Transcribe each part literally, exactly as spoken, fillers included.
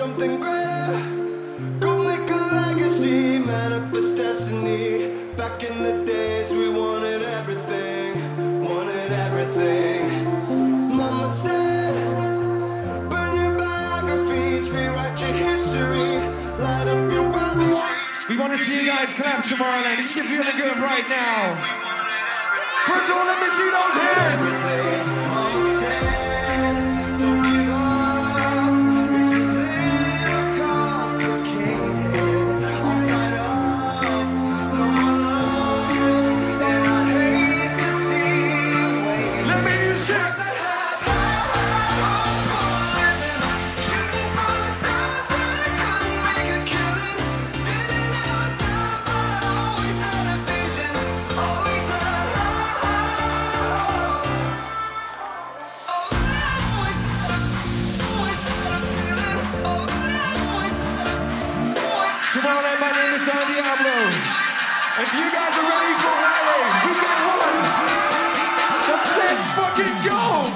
something greater. Go make a legacy, manifest destiny. Back in the days we wanted everything, wanted everything. Mama said, burn your biographies, rewrite your history, light up your wildest streets. We want to see you guys clap tomorrow night. If you're feeling good right now. First of all, let me see those hands. Everything. Mama said, don't give up. It's a little complicated. All tied up, no more love, and I hate to see you waiting. Let me hear you sing. Tomorrow night, my name is San Diablo. If you guys are ready for Friday, you get one. Let's fucking go!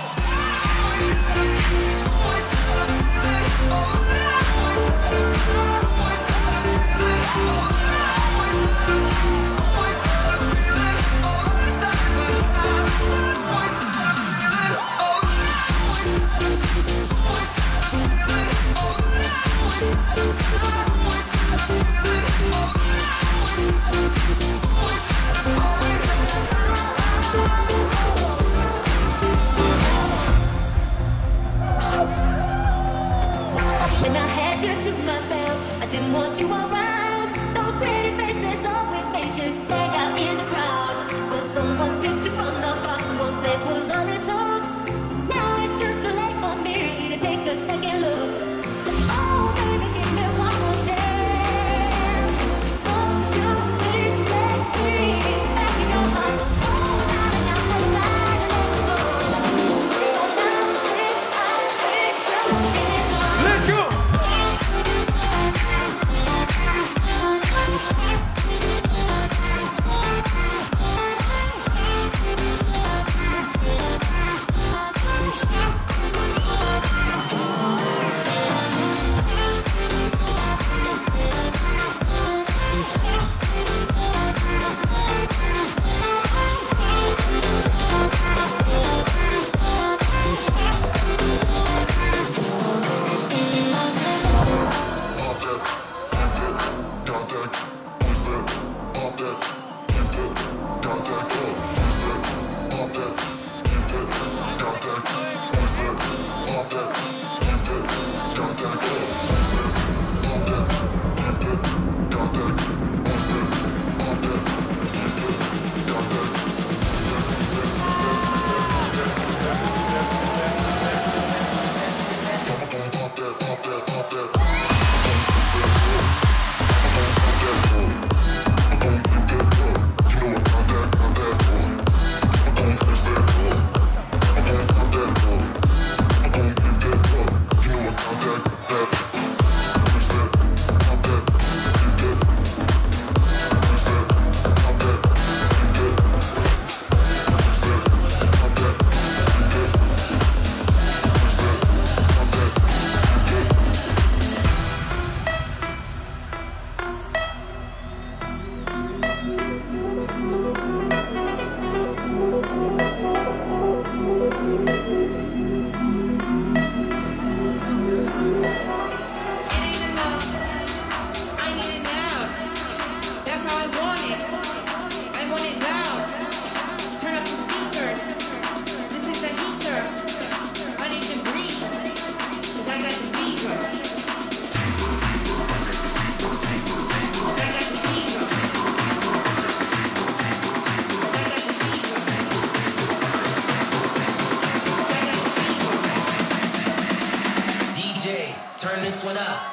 When I had you to myself, I didn't want you around. Those pretty faces always made you stand out in the crowd. But someone picked you from the box, and one place was on its own. Now it's just too late for me to take a second look. Oh, baby, give me one more chance. Won't you please let me back in your heart? Oh, now and now I'm slide and let you go. Oh, now think I think you're getting on. Let's go! Turn this one up.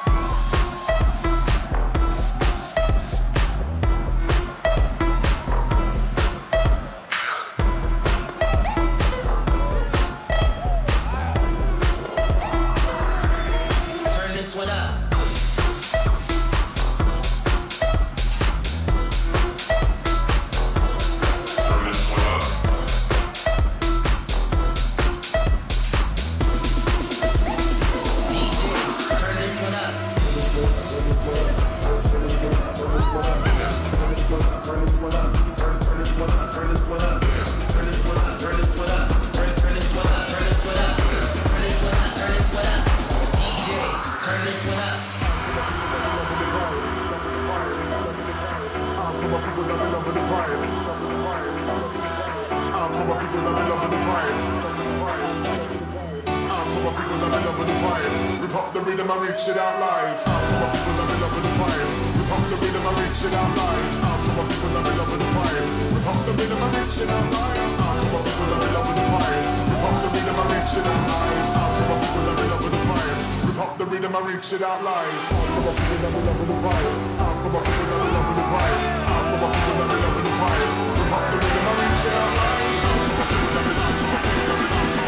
Turn this one up. Turn this so my people that be loving the vibe. Rip up the rhythm and reach it out live. So my people that be loving the vibe. Rip up the rhythm and reach it out live. So my people that be loving the vibe. Rip up the rhythm and reach it out live. So my people that be loving the vibe. Rip up the rhythm and reach it out live. So my people that be loving the vibe. Rip up the rhythm and reach it out live. So my people that be loving the vibe. So my people that be loving the vibe. So my people that be loving the vibe. Rip up the rhythm and reach it out live. So my people that be loving the vibe. So my people that be loving the vibe.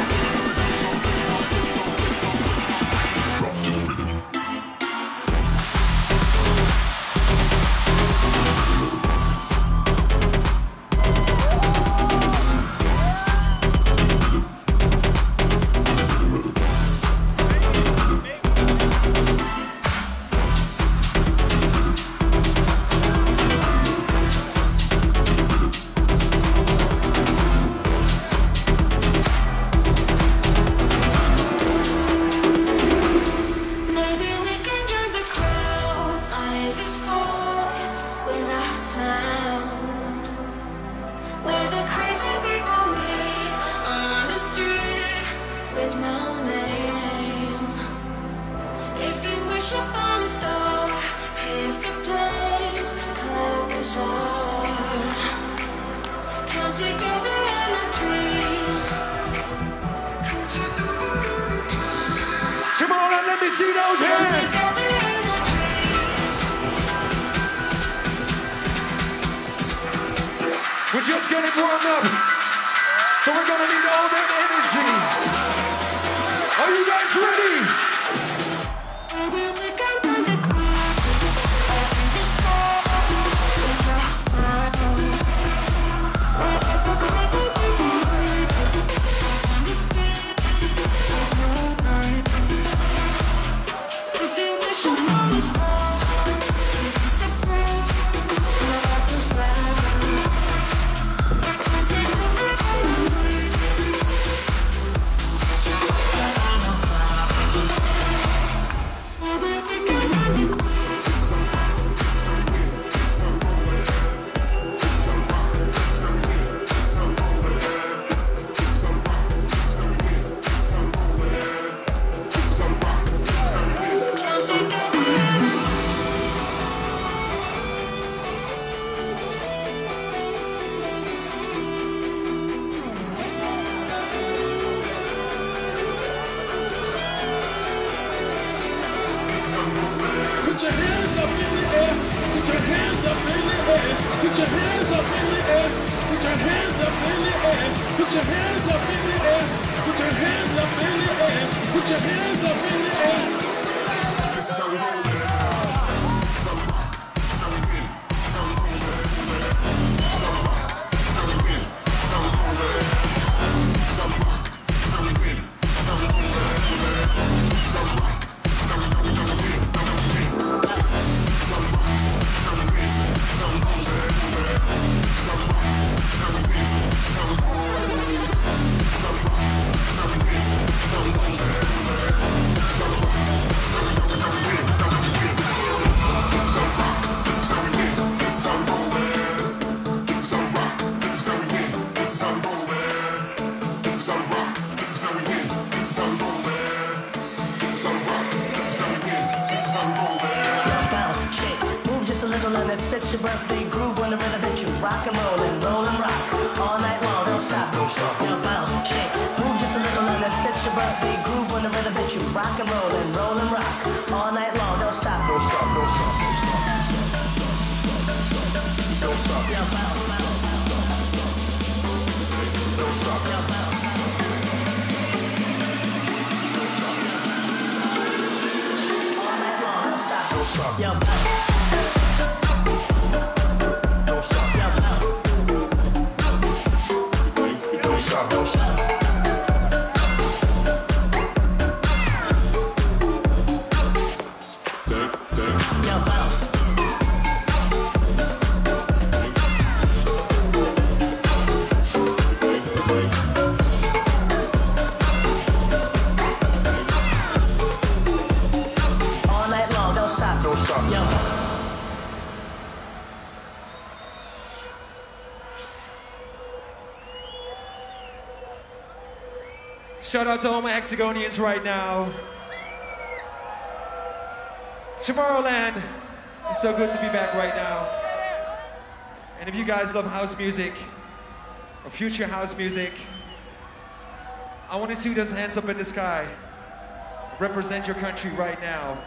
All night long, don't stop, don't stop. Yo. Shout out to all my Hexagonians right now. Tomorrowland, it's so good to be back right now. And if you guys love house music, or future house music, I want to see those hands up in the sky. Represent your country right now.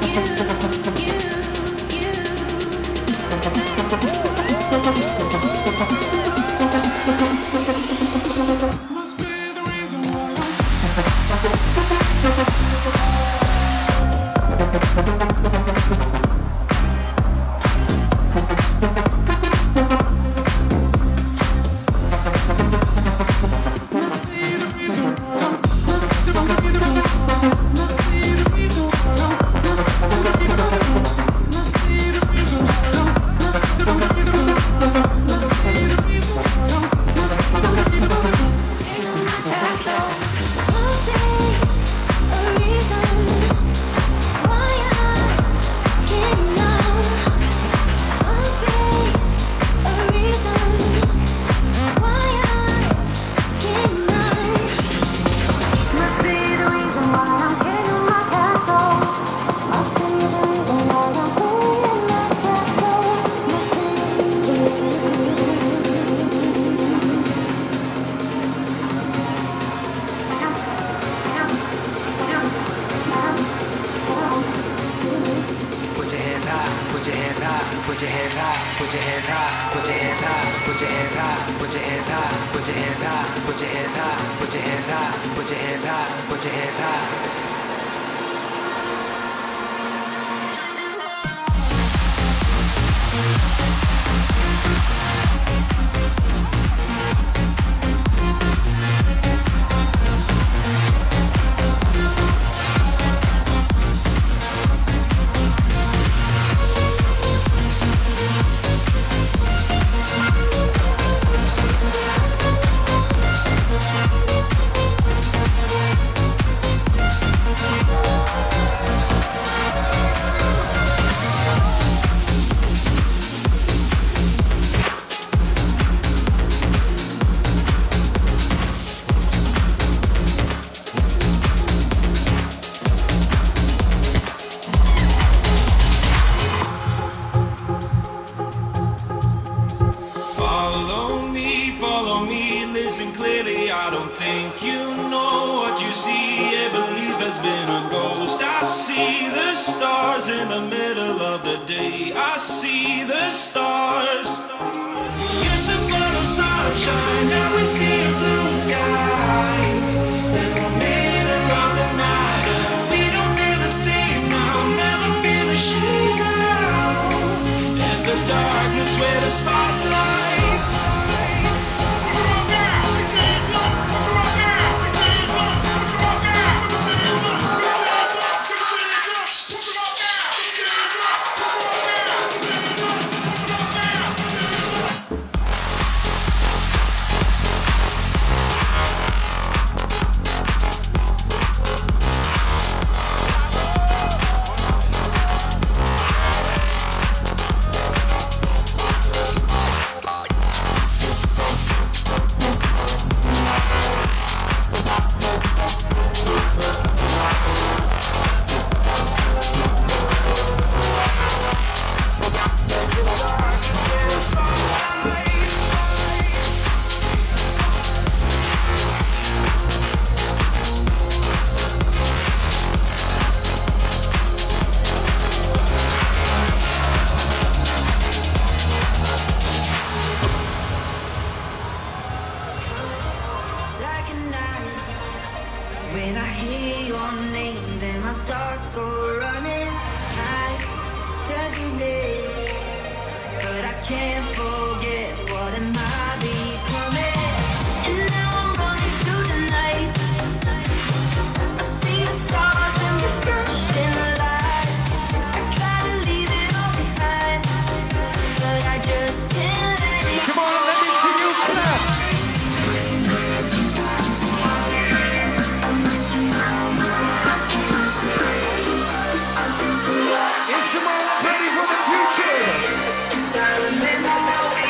Is tomorrow ready for the future?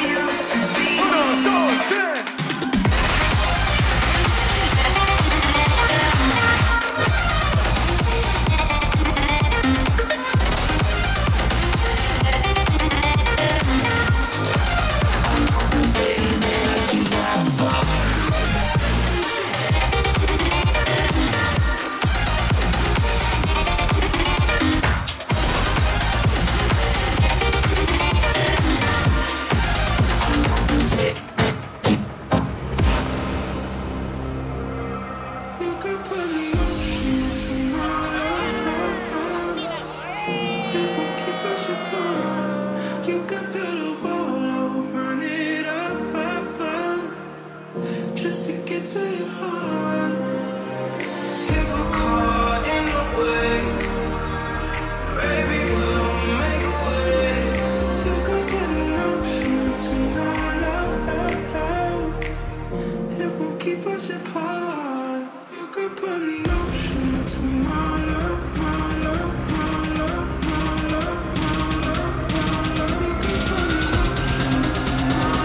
us apart. You could build a wall, I will run it up, up, up, just to get to your heart. If we're caught in the waves, maybe we'll make a way. You could put an ocean between our love, love, love. It won't keep us apart. You could put an ocean between our love, my love, my love, my love, my love, my love. You could put an ocean between our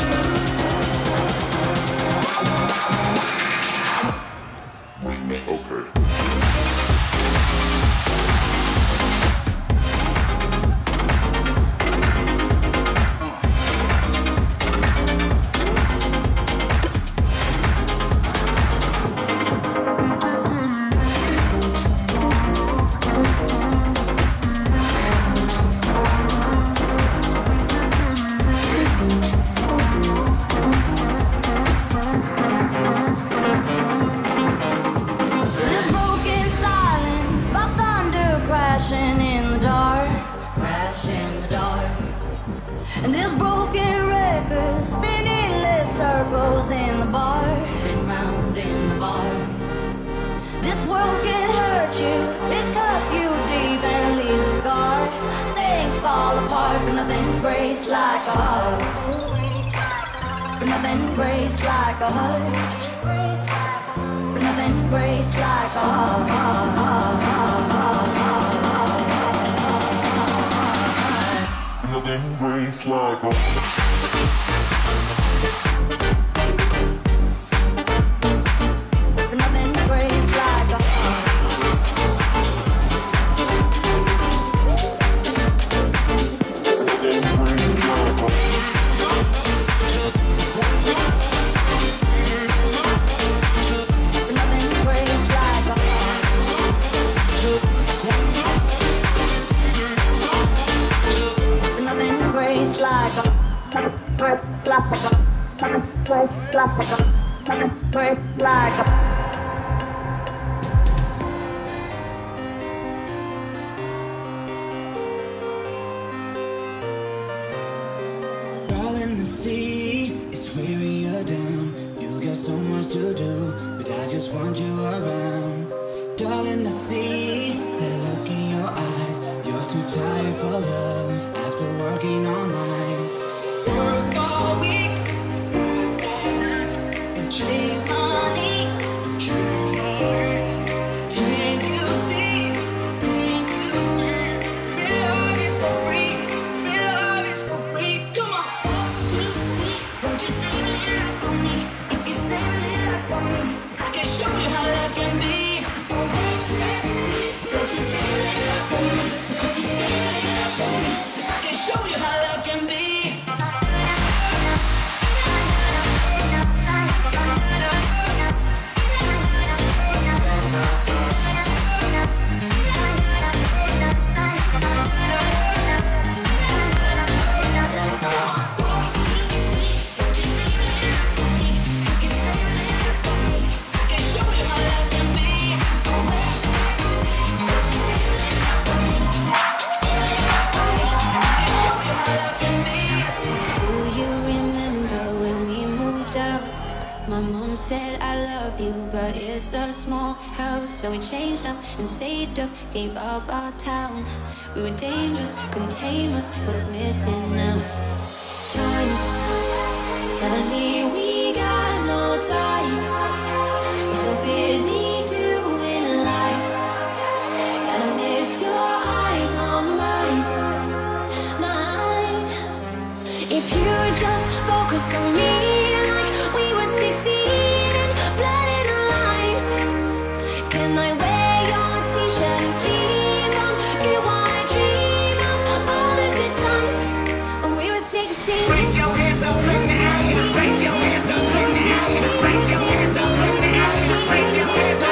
love. Okay. This broken silence, by thunder crashing in the dark, crash in the dark. And this broken record spinning less circles in the bar, spin round in the bar. This world can hurt you, it cuts you deep and leaves a scar. Things fall apart, but nothing breaks like a heart. But nothing breaks like a heart. But nothing breaks like a heart. Nothing breaks like a But nothing breaks like a nothing breaks like a But nothing breaks like a But nothing breaks like a breaks like a breaks like a breaks like a Darling, the sea is wearing you down. You got so much to do, but I just want you around. Darling, the sea, the look in your eyes. You're too tired for love after working all night. Work all week and chase money. Can't you see? Real love is for free. Real love is for free. Come on. One, two, three. Won't you say a little for me? If you say a little for me, I can show you how love can be. Oh, wait, let's see. Won't you say a little for me? If you say a little for me, I can show you how love can be. Do you remember when we moved out? My mom said I love you, but it's a small house. So we changed up and saved up, gave up our town. We were dangerous, containment was missing now. Time, suddenly we got no time. We're so busy doing life, and I miss your eyes on mine, mine. If you would just focus on me like we were sixteen and blood in our lives. Can I wear your t-shirt and sleep on? Get what I dream of, all the good times when we were sixteen. Raise your hands up in the air. Raise your hands up in the air. Raise your hands up in the air. Raise your hands up.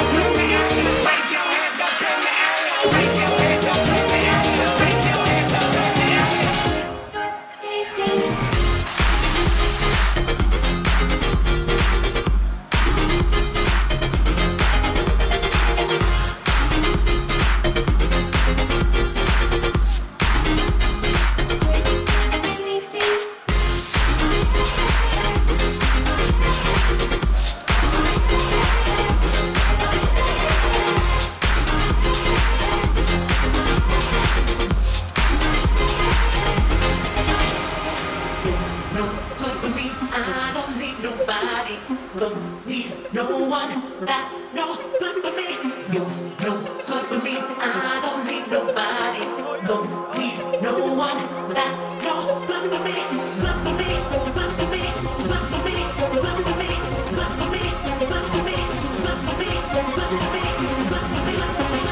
that's no good for me. You're no good for me. I don't need nobody. Don't need no one. That's no good for me. Good for me. Good for me. Good for me. Good for me. Good for me. Good for me. Good for me. Good for me. Good for me.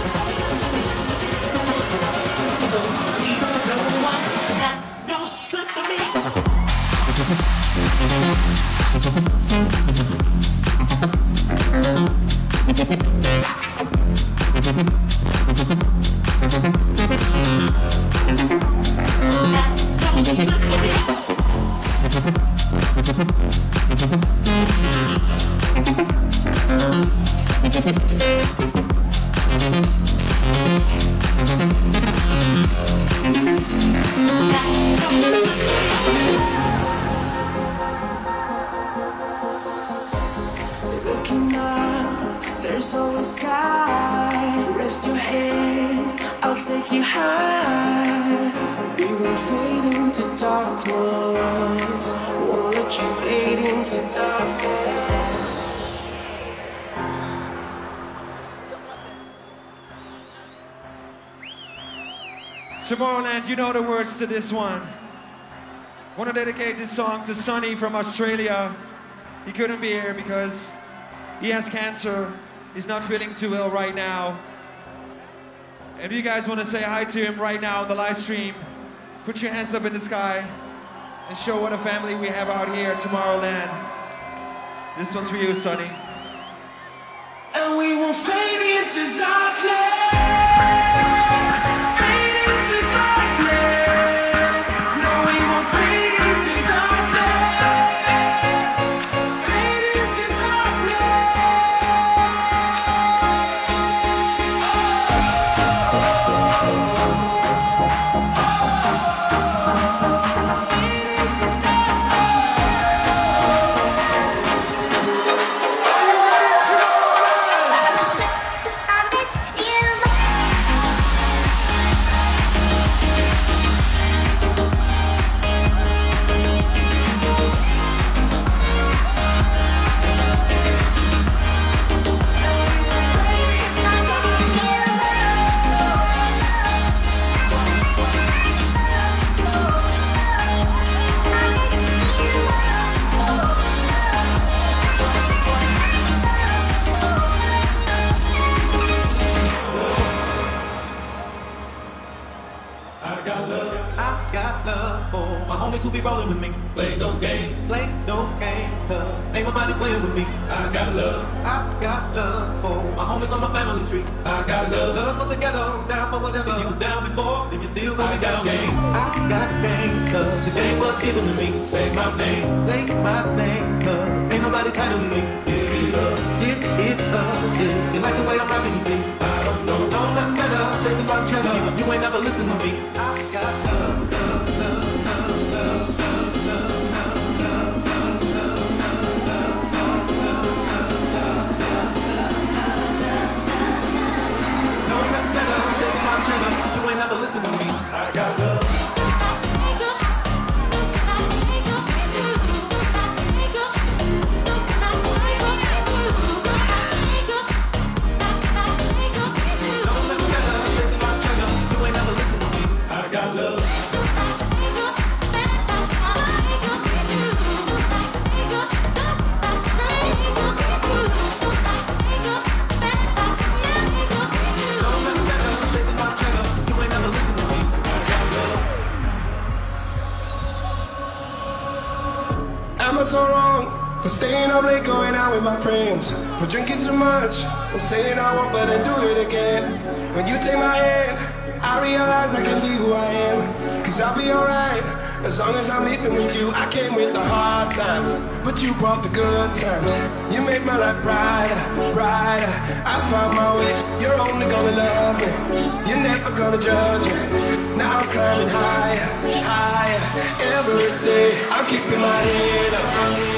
Don't need no one. That's no good for me. Looking up, there's always sky. Rest your head, I'll take you high. We won't fade into darkness. Won't let you fade into darkness. Tomorrowland, you know the words to this one. Want to dedicate this song to Sonny from Australia. He couldn't be here because he has cancer. He's not feeling too well right now. If you guys want to say hi to him right now on the live stream, put your hands up in the sky and show what a family we have out here at Tomorrowland. This one's for you, Sonny. And we won't fade into darkness. Fade into darkness. No, we won't fade into darkness. Fade into Who be rolling with me? Play no game, play no games, cause ain't nobody playing with me. I got love, I got love for my homies on my family tree. I got love, love for the ghetto, down for whatever. If you was down before, then you still gonna be down. Game, I got game, cause the game was given to me. Say my name, say my name, cause ain't nobody tighter than me. Give it up, give it up, yeah. You like the way I'm rocking these things? I don't know, don't nothing better, chasing my cheddar. You ain't never listen to me. I got love, love, love. You ain't never listen to me. I got love. So wrong for staying up late, going out with my friends, for drinking too much and saying I won't, but then do it again. When you take my hand, I realize I can be who I am, cause I'll be alright as long as I'm living with you. I came with the hard times, but you brought the good times. You made my life brighter, brighter. I found my way, you're only gonna love me, you're never gonna judge me. Now I'm climbing higher, higher every day. I'm keeping my head up.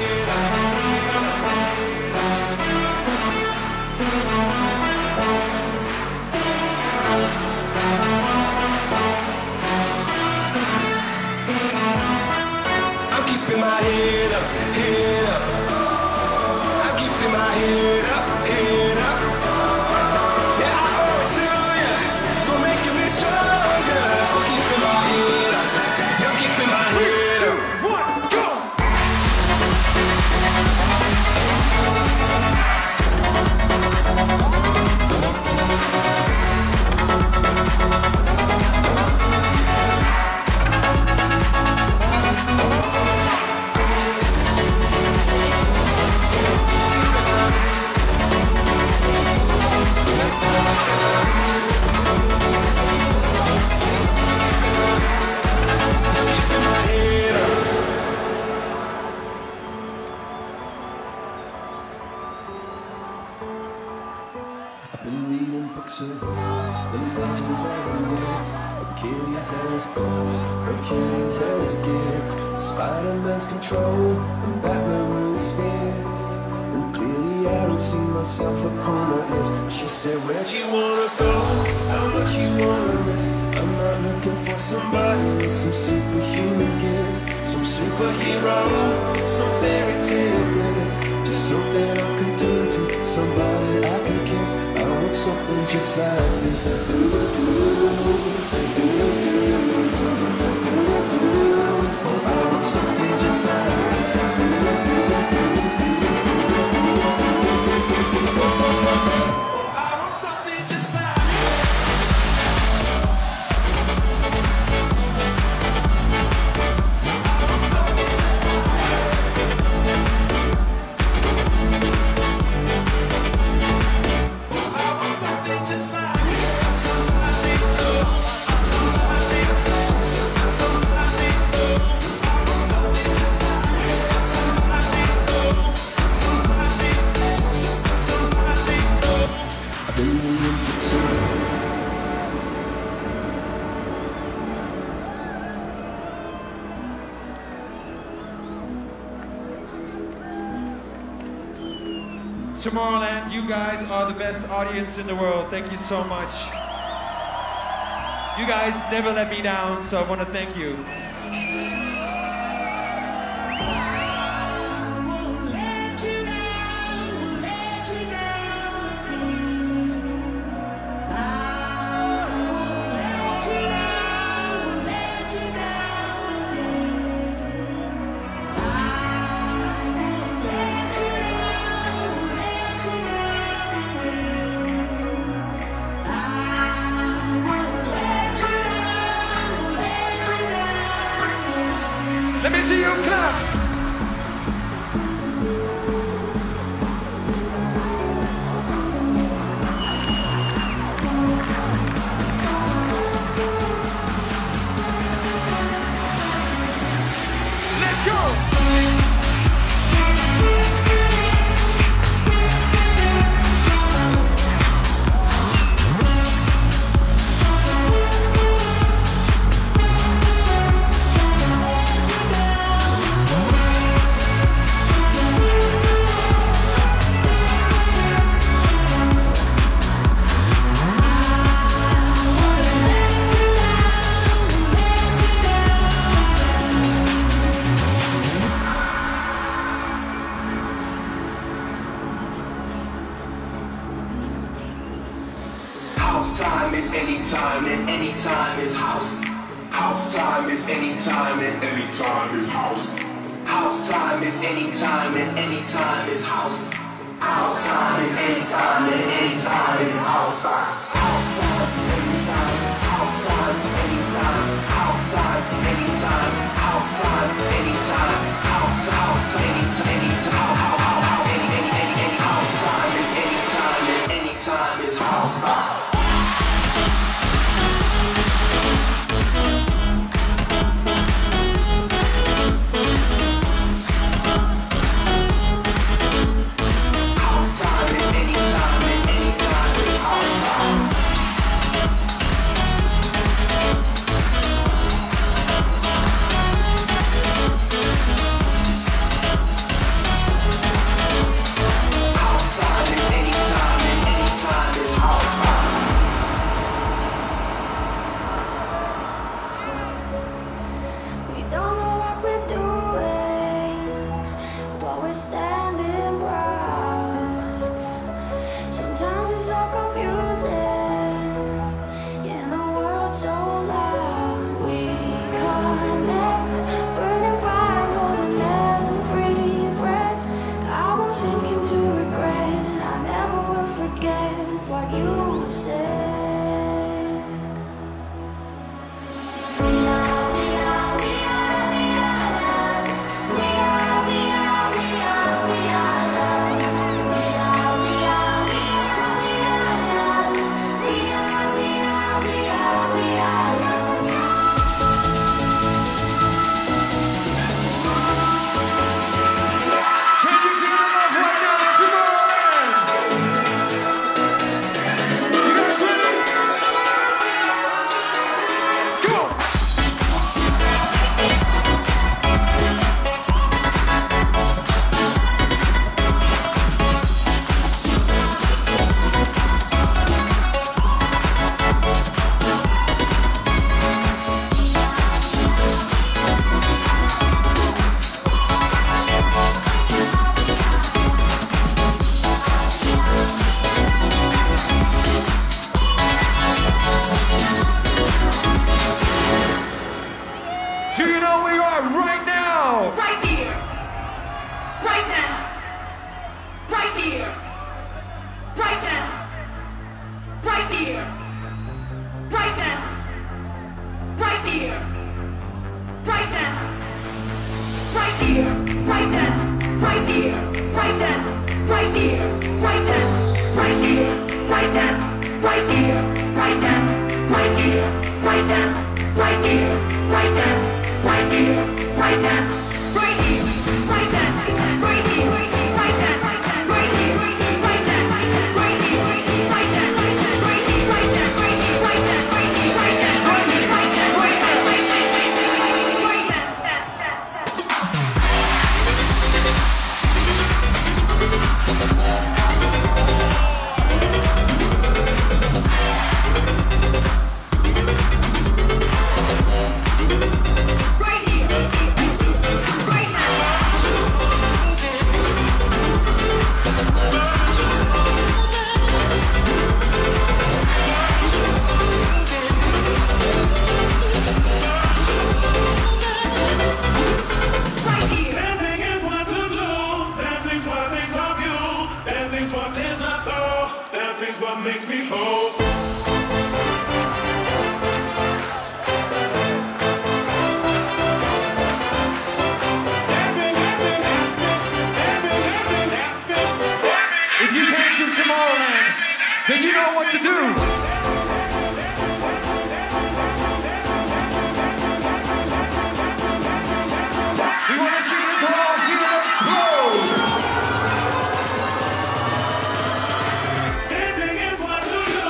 I'm keeping my head up, head up. I'm keeping my head up, head up. Hercules and his bow, Hercules and his gifts, Spider-Man's control, and Batman with his fist. And clearly I don't see myself upon that list. She said, where'd you wanna go? How much you wanna risk? I'm not looking for somebody with some superhuman gifts, some superhero, some fairy tale bliss. Just something I can turn to, somebody I can kiss. I want something just like this. Do do do do do do. I want something just like this. Do do do do. I want something just like Tomorrowland, you guys are the best audience in the world. Thank you so much. You guys never let me down, so I want to thank you. Let me see you clap. Let's go. House time is anytime and anytime is house. House time is anytime and anytime is house. House time is anytime and anytime is house. House time is anytime and anytime is house time. House time anytime, house time anytime, house time anytime, house time anytime, house to house to anytime, anytime, how how how how any any any any house time is anytime and anytime is house time. House time is anytime and anytime is house time. now. Right here. Right now. Right here. Right now. Right here. Right now. Right here. Right now. Right here. Right now. Right here. Right now. Right here. Right now. Right here. Right now. Right here. Right now. Right here. Right now. Right here. Right now. Right here. Right now. Right here. Right now. Right here. Right now. Right here. Right now. Right here. Right now. Right here. Right now. Right here. Right here. Right now. Right here. Right now. Right here. Right now. Right here. Right now. Right Dancing is what to do. Dancing's what I think of you. Dancing's what clears my soul. Dancing's what makes me whole. Dancing, dancing, dancing, dancing, dancing, dancing, dancing. If you came to Tomorrowland, then you know what to do. We want to see this whole field explode. Dancing is what to do.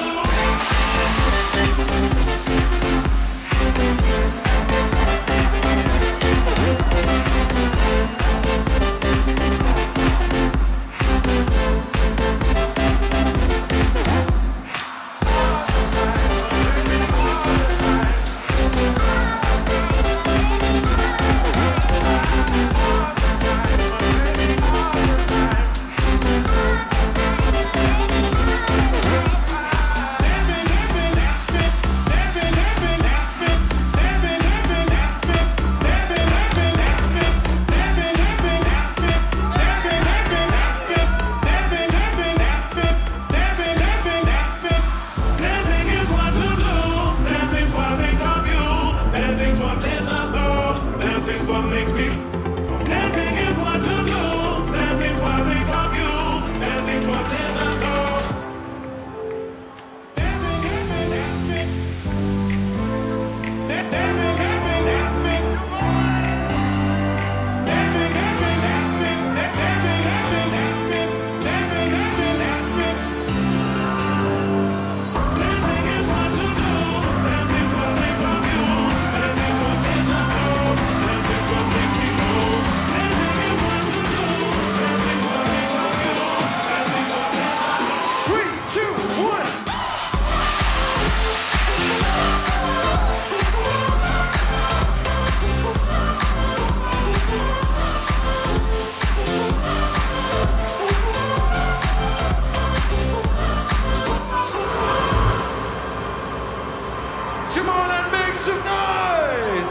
Tomorrowland, make some noise!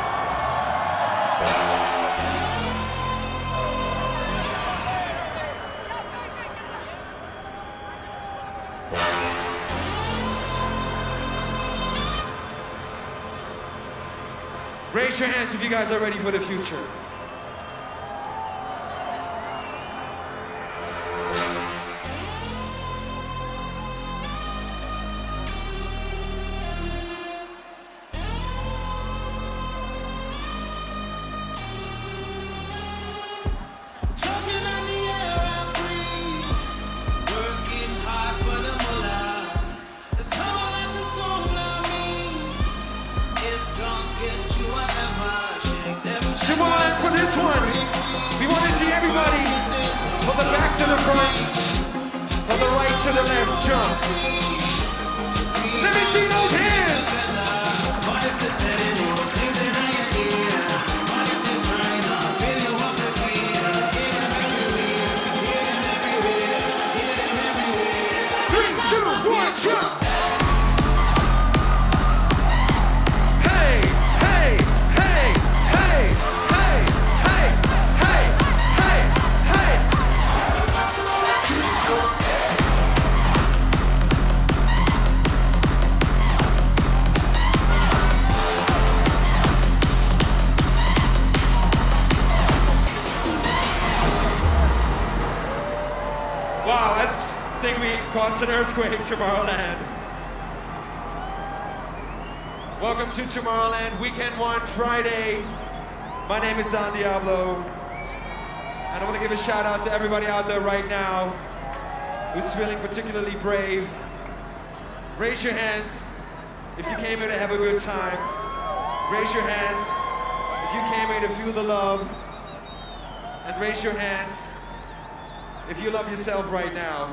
Raise your hands if you guys are ready for the future. Choking on the air I breathe, working hard for the mullah. It's coming like a tsunami. It's gonna get you whatever. Shake them. Tomorrowland, for this one, we want to see everybody from the back to the front, from the right to the left, jump. Let me see those hands! Three, two, one, jump! Hey, hey, hey, hey, hey, hey! Boston Earthquake, Tomorrowland. Welcome to Tomorrowland, weekend one, Friday. My name is Don Diablo. And I want to give a shout out to everybody out there right now who's feeling particularly brave. Raise your hands if you came here to have a good time. Raise your hands if you came here to feel the love. And raise your hands if you love yourself right now.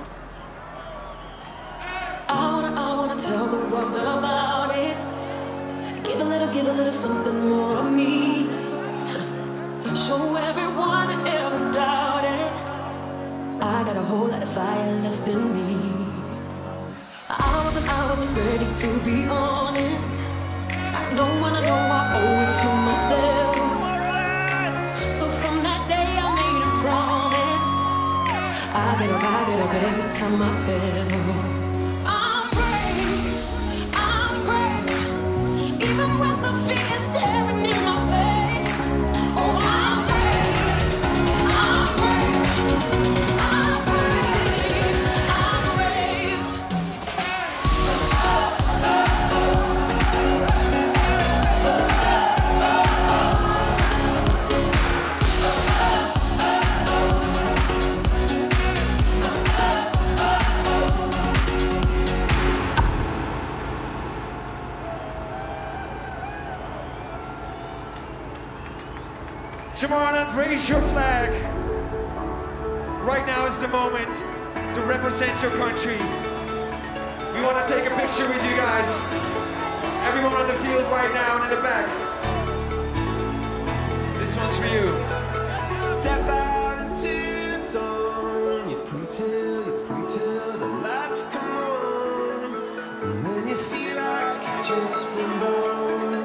I wanna, I wanna tell the world about it. Give a little, give a little something more of me. Show everyone that ever doubted. I got a whole lot of fire left in me. I wasn't, I wasn't ready to be honest. I know when I know I owe it to myself. So from that day I made a promise. I get up, I get up every time I fail. I'm brave, I'm brave. Even when the fear is staring in my face. Oh, I'm brave, I'm brave. I'm brave, I'm brave. Tomorrowland, raise your flag. Right now is the moment to represent your country. We want to take a picture with you guys. Everyone on the field right now and in the back. This one's for you. Step out into the dawn. You pray till, you pray till the lights come on. And then you feel like you just been born.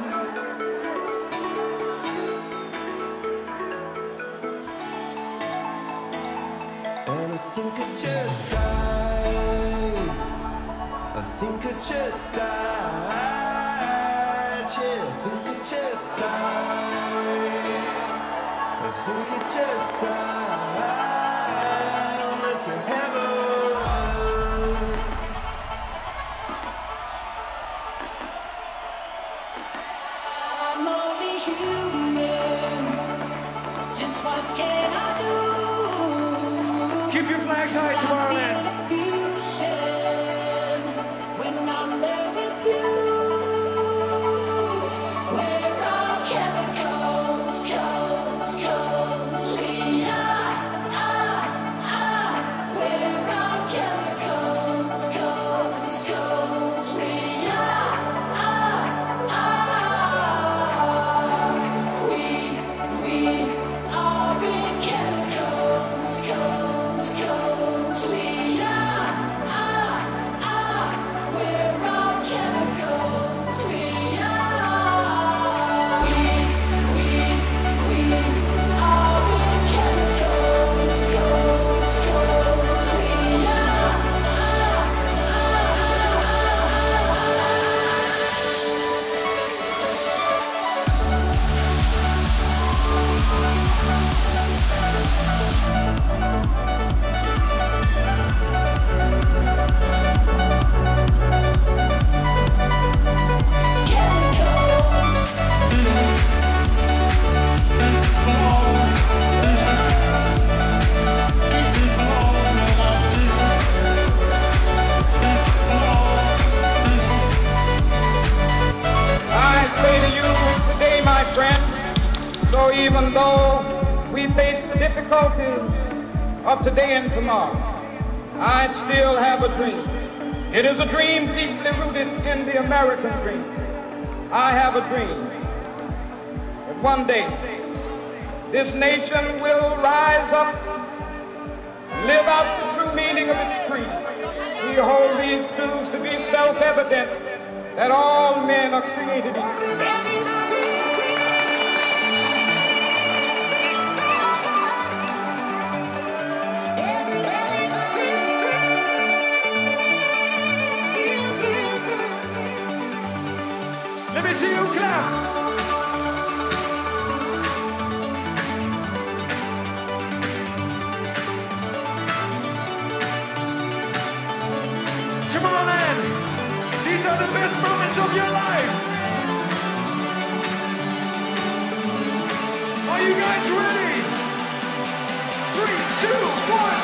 And I think I just died. I think I just died. Yeah, I think I just died. I think it just died. Went to heaven. I'm only human. Just what can I do? Keep your flags high, Tomorrowland. When I'm there with you, where our chemicals, chemicals, chemicals, we are, are, are. Where our chemicals, chemicals, chemicals, we are, are, are. We, we are in chemicals, chemicals, chemicals, we are, are, are. Where our chemicals, we are. We, we, we are in chemicals, chemicals, chemicals, we are, I say to you today, my friend, so even though we face the difficulties of today and tomorrow, I still have a dream. It is a dream deeply rooted in the American dream. I have a dream that one day this nation will rise up and live out the true meaning of its creed. We hold these truths to be self-evident, that all men are created equal. Let me see you clap. dance of your life. Are you guys ready? Three, two, one.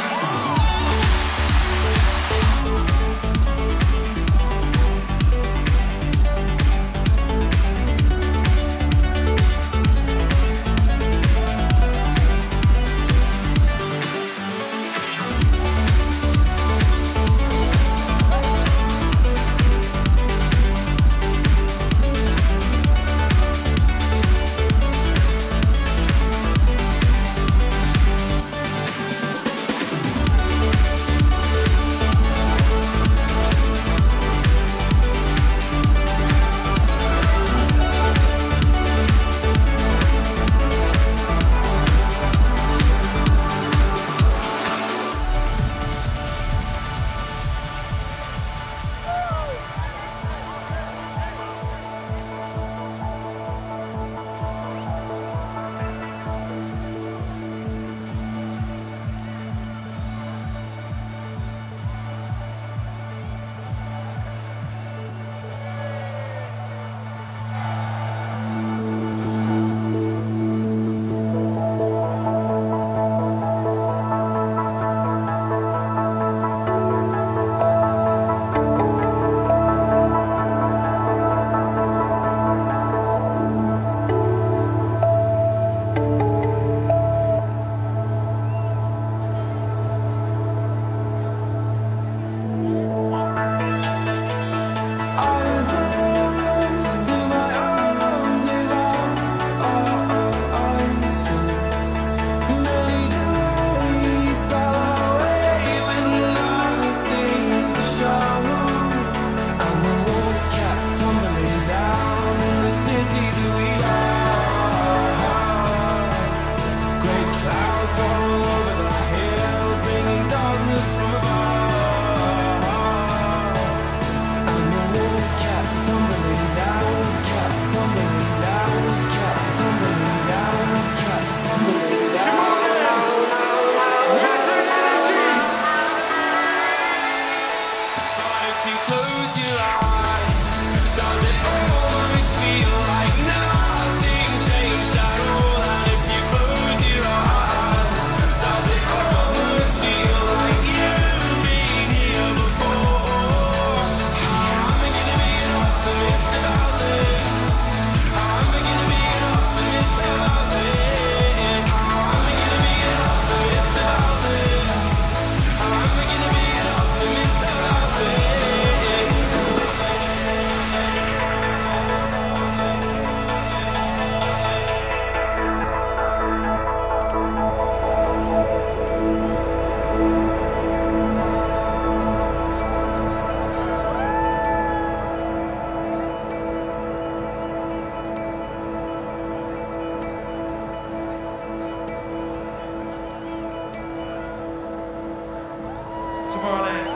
Tomorrowland.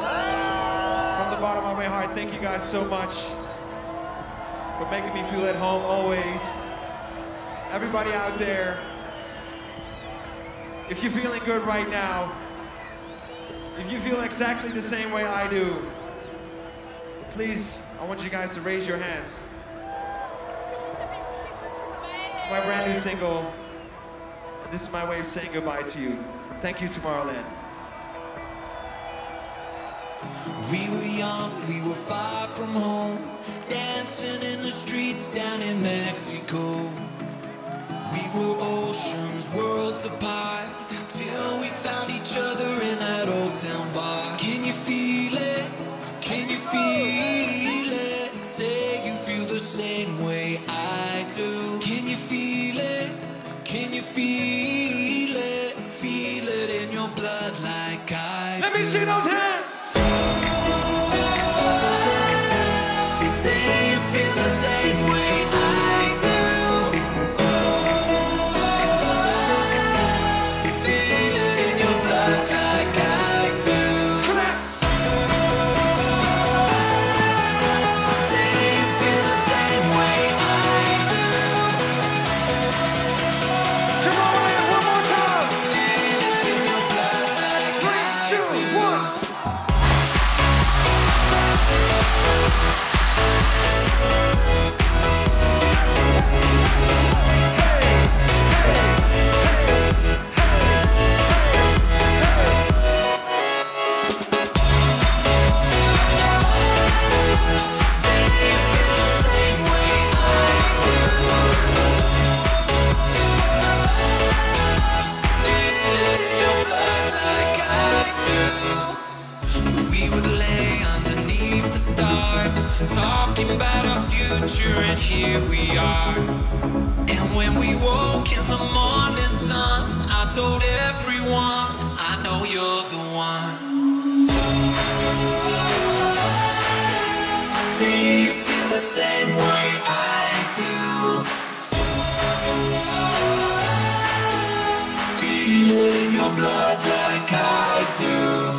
From the bottom of my heart, thank you guys so much for making me feel at home always. Everybody out there, if you're feeling good right now, if you feel exactly the same way I do, please, I want you guys to raise your hands. It's my brand new single, and this is my way of saying goodbye to you. Thank you, Tomorrowland. We were young, we were far from home, dancing in the streets down in Mexico. We were oceans, worlds apart, till we found each other in that old town bar. Can you feel it? Can you feel it? Say you feel the same way I do. Can you feel it? Can you feel it? Feel it in your blood like I do. Let me see those hands! Say you feel the same way I do. Feel it in your blood like I do. Say you feel the same way I do. Tomorrowland, one more time. Feel it in your blood like I do. Three, two, one. And when we woke in the morning sun, I told everyone I know you're the one. See, you feel the same way I do. Feel it in your blood like I do.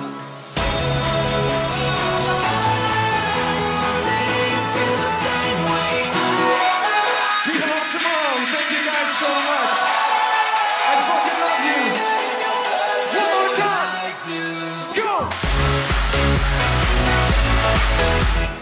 See, you feel the same way I do. People of tomorrow, thank you guys so much. I fucking love you. One more time. Go.